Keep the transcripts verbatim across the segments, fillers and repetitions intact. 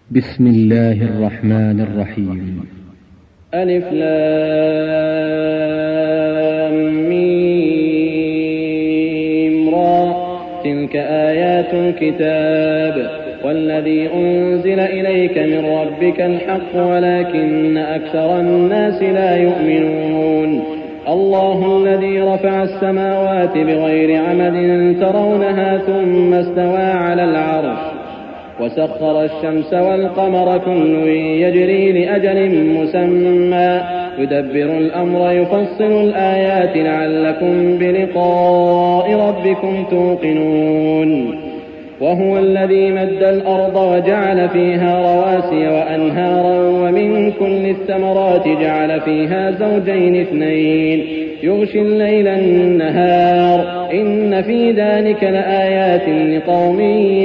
بسم الله الرحمن الرحيم. ألف لام ميم را. تلك آيات الكتاب والذي أنزل إليك من ربك الحق ولكن أكثر الناس لا يؤمنون. الله الذي رفع السماوات بغير عمد ترونها ثم استوى على العرش وسخر الشمس والقمر كل يجري لأجل مسمى يدبر الأمر يفصل الآيات لعلكم بلقاء ربكم توقنون. وهو الذي مد الأرض وجعل فيها رواسي وأنهارا ومن كل الثمرات جعل فيها زوجين اثنين يغشي الليل النهار إن في ذلك لآيات لقوم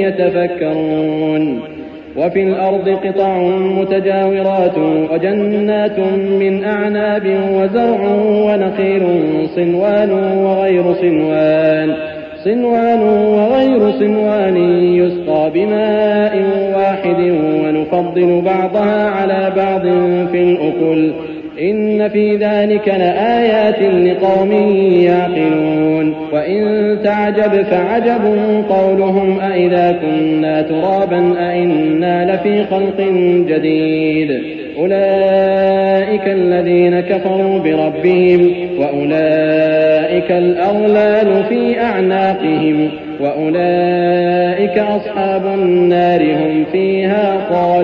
يتفكرون. وفي الأرض قطع متجاورات وجنات من أعناب وزرع ونخيل صنوان وغير صنوان صنوان وغير صنوان يسقى بماء واحد ونفضل بعضها على بعض في الأكل إن في ذلك لآيات لقوم يعقلون. وإن تعجب فعجب قولهم أإذا كنا ترابا أإنا لفي خلق جديد أولئك الذين كفروا بربهم وأولئك الأغلال في أعناقهم وأولئك أصحاب النار هم فيها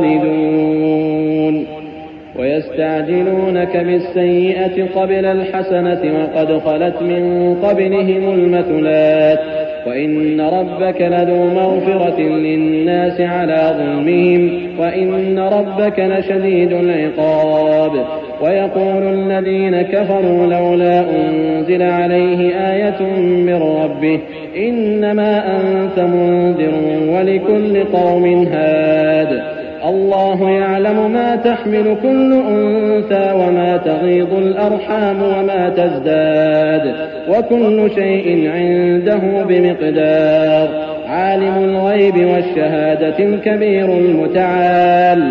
خالدون. ويستعجلونك بالسيئة قبل الحسنة وقد خلت من قبلهم المثلات وإن ربك لذو مغفرة للناس على ظلمهم وإن ربك لشديد العقاب. ويقول الذين كفروا لولا أنزل عليه آية من ربه إنما أنت منذر ولكل قوم هاد. الله يعلم ما تحمل كل أنثى وما تغيض الأرحام وما تزداد وكل شيء عنده بمقدار. عالم الغيب والشهادة الكبير المتعال.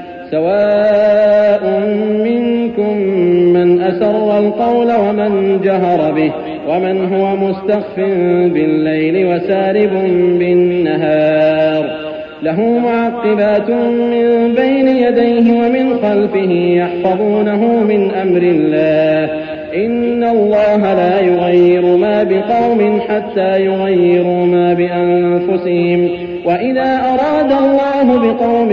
سواء منكم من أسر القول ومن جهر به ومن هو مستخف بالليل وسارب بالنهار. له معقبات من بين يديه ومن خلفه يحفظونه من أمر الله إن الله لا يغير ما بقوم حتى يغيروا ما بأنفسهم وإذا أراد الله بقوم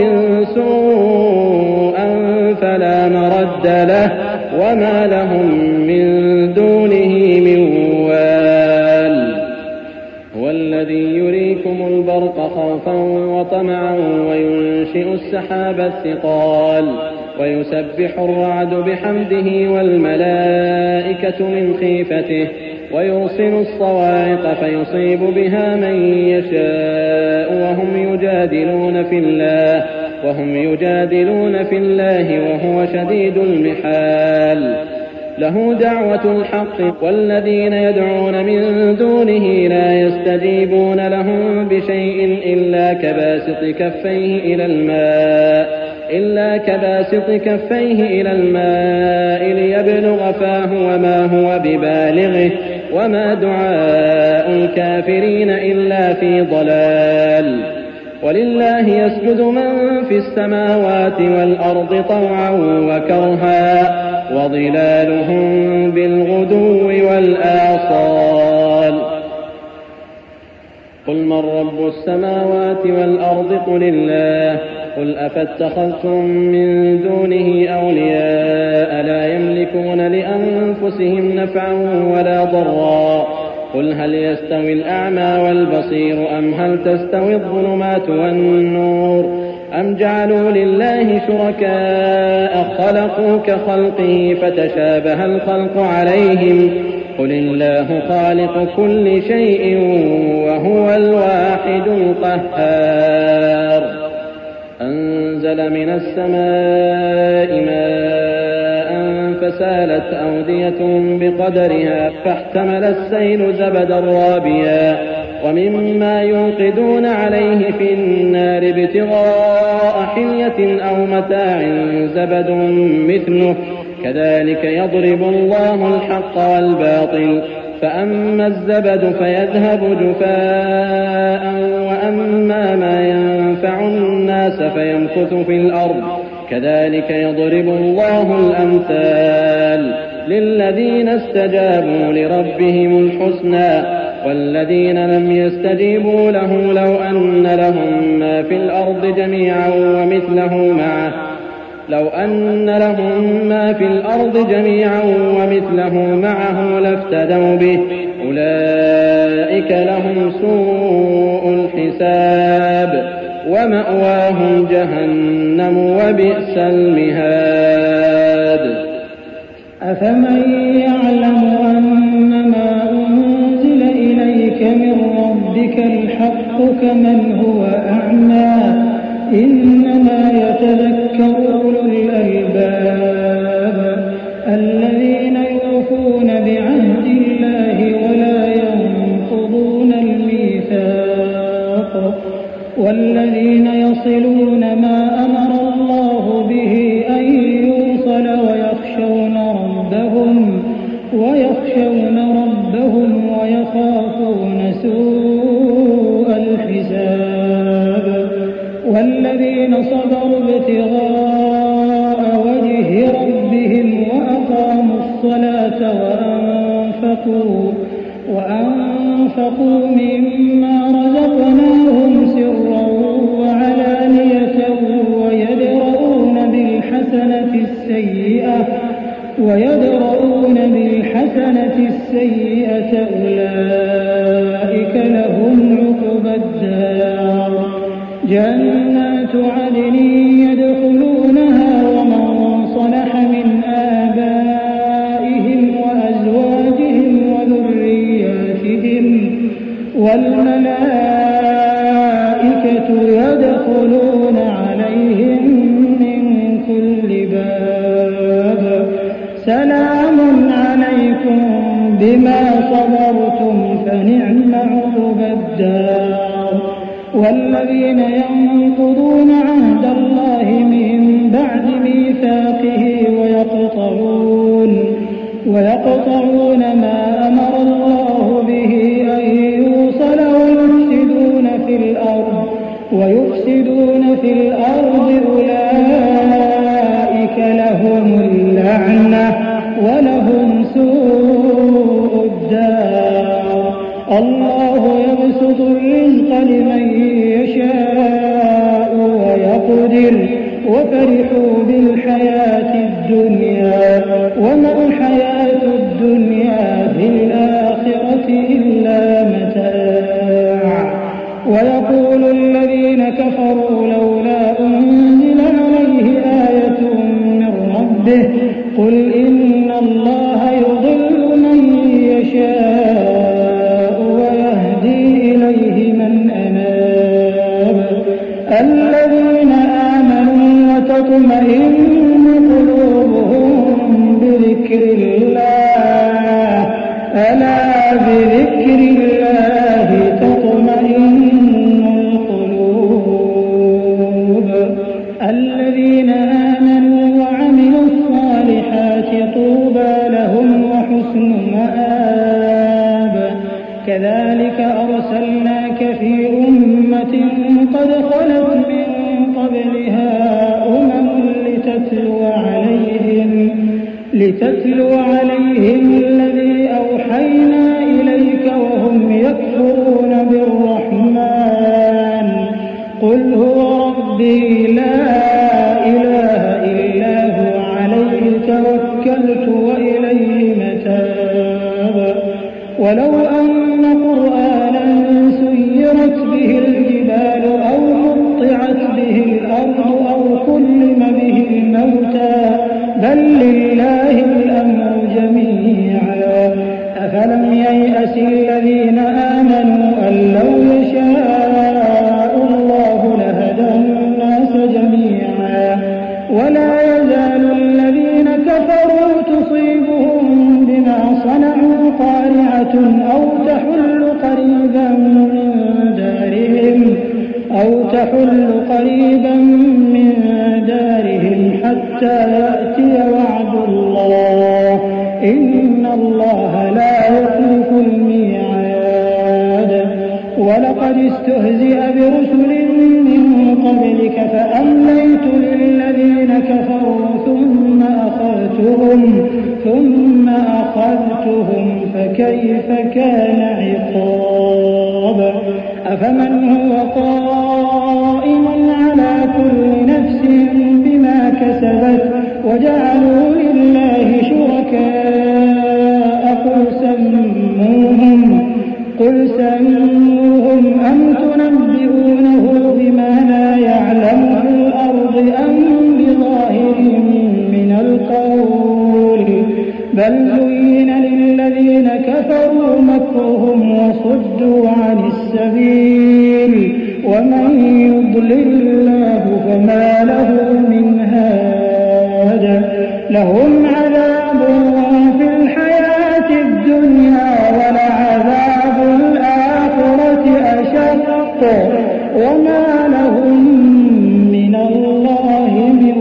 سوءا فلا مرد له وما لهم من دونه من وال. هو الذي يريكم البرق خوفا وطمعا وينشئ السحاب الثقال ويسبح الرعد بحمده والملائكة من خيفته ويرسل الصواعق فيصيب بها من يشاء وهم يجادلون في الله وهم يجادلون في الله وهو شديد المحال. له دعوة الحق والذين يدعون من دونه لا يستجيبون لهم بشيء إلا كباسط كفيه إلى الماء إلا كباسط كفيه إلى الماء ليبلغ فاه وما هو ببالغه وما دعاء الكافرين إلا في ضلال. ولله يسجد من في السماوات والأرض طوعا وكرها وظلالهم بالغدو والآصال. قل من رب السماوات والأرض قل الله. قل أفاتخذتم من دونه أولياء لا يملكون لأنفسهم نفعا ولا ضرا. قل هل يستوي الأعمى والبصير أم هل تستوي الظلمات والنور أم جعلوا لله شركاء خلقوا كخلقه فتشابه الخلق عليهم قل الله خالق كل شيء وهو الواحد القهار. أنزل من السماء ماء فسالت أودية بقدرها فاحتمل السيل زبدا رابيا ومما يوقدون عليه في النار ابتغاء حلية أو متاع زبد مثله كذلك يضرب الله الحق والباطل فأما الزبد فيذهب جفاء وأما ما ينفع الناس فيمكث في الأرض كذلك يضرب الله الأمثال للذين استجابوا لربهم الحسنى والذين لم يستجيبوا له لو أن لهم ما في الأرض جميعا ومثله معه لو أن لهم ما في الأرض جميعا ومثله معه لافتدوا به أولئك لهم سوء الحساب ومأواهم جهنم وبئس المهاد. أفمن يعلم أنما أنزل إليك من ربك الحق كمن هو أعمى إنما يتذكر أولو الألباب الذين يوفون بعهد الله ولا ينقضون الميثاق والذين يصلون ما أمر الله به أن يوصل ويخشون ربهم ويخشون ربهم ويخافون سوء الحساب والذين صبروا ابتغاء وجه ربهم وأقاموا الصلاة وأنفقوا وأنفقوا مما رزقناهم سرا وعلانية ويدرؤون بالحسنة السيئة ويدرؤون بالحسنة السيئة أولئك لهم عقبى الدار جنات عدن يدخلونها ومن صلح من آبائهم وأزواجهم وذرياتهم والملائكة يدخلون عليهم من كل باب سلام عليكم بما صبرتم فنعم عقبى الدار والذين ينقضون عهد الله من بعد ميثاقه ويقطعون ويقطعون ما أمر الله به أن يوصل ويفسدون في الأرض ويفسدون في الأرض أولئك لهم اللعنة ولهم سوء الدار الله يبسط الرزق لمن يشاء ويقدر وفرحوا بالحياة الدنيا وما الحياة الدنيا في الآخرة إلا متاع ويقول الذين كفروا لولا أنزل عليه آية من ربه قل إن الله يضل من يشاء ويهدي إليه من أناب الذين آمنوا وتطمئن قلوبهم بذكر الله ألا بذكر الله تطمئن القلوب الذين آمنوا وعملوا الصالحات طوبى لهم وحسن مآب كذلك أرسلناك في أمة قد خلت من قبلها أمم لتتلو عليهم لتتلو عليهم الذي أوحينا إليك وهم يكفرون بالرحمن قل هو ربي لا إله إلا هو عليه توكلت وإليه متاب ولو أن قرآنا سيرت به الجبال أو قطعت به الأرض أو كلم به الموتى بل لله الأمر جميعا أفلم ييأس الذين آمنوا أن لو يشاء الله لهدى الناس ربك فأمليت للذين كفروا ثم أخذتهم ثم أخذتهم فكيف كان عقاب أفمن هو قائم على كل نفس بما كسبت وجعلوا لله شركاء قل سموهم قل سموهم أم تنبئونه بما لا يعلم في الأرض أم بظاهر من القول بل زين للذين كفروا مكرهم وصدوا عن السبيل ومن يضلل الله فما له من هاد لهم عذاب في الحياة الدنيا ولعذاب الآخرة أشق وما لهم من الله من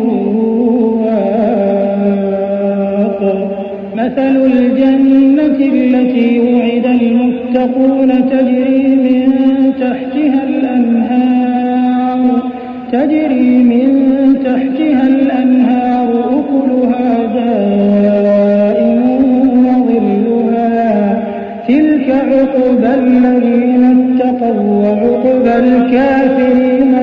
واق مثل الجنة التي وعد المتقون تجري من تحتها الأنهار تجري من تحتها الأنهار أكلها دائم وظلها تلك عقبى الذين اتقوا وعقبى الكافرين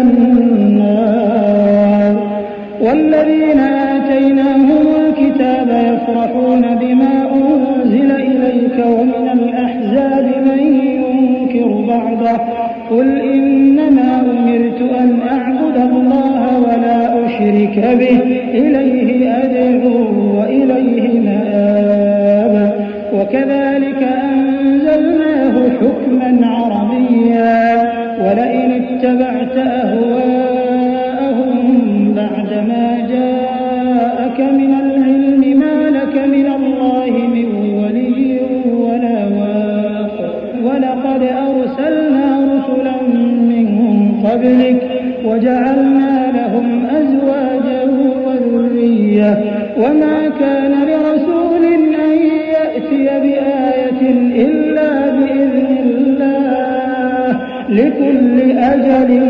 النار والذين آتيناهم الكتاب يفرحون بما أنزل إليك ومن الأحزاب من ينكر بعضه قل إنما أمرت أن أعبد الله ولا أشرك به إليه أدعو وإليه مآب وكذلك أنزلناه حكما عربيا ولئن اتبعت أهواءهم بعدما جاءك من العلم ما لك من الله من ولي ولا واق ولقد أرسلنا رسلا من قبلك وجعلنا لهم أزواجا وذرية وما كان لرسول أن يأتي بآية إلا بإذن الله لكل أجل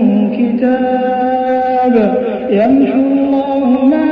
كتاب يمحو الله ما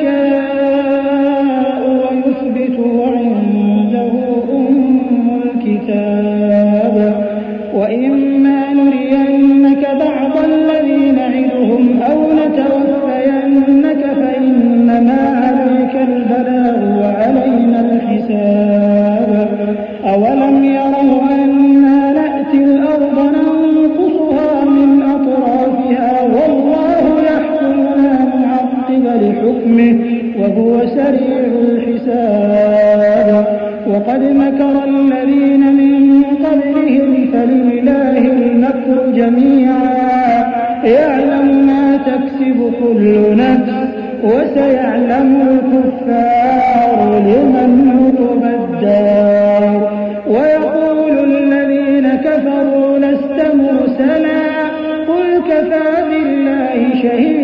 يشاء ويثبت وعنده أم الكتاب وإما نرينك بعض الذي نعدهم أو نتوفينك فإنما عليك البلاغ وعلينا الحساب أولم يروا أنا نأتي الأرض ننقصها من أطرافها والله يحكم لا معقب لحكمه وهو سريع الحساب وقد مكر الذين من قبلهم فلله المكر جميعا يعلم ما تكسب كل نفس وسيعلم الكفار لمن عقبى الدار ويقول الذين كفروا لست مرسلا قل كفى بالله شهيدا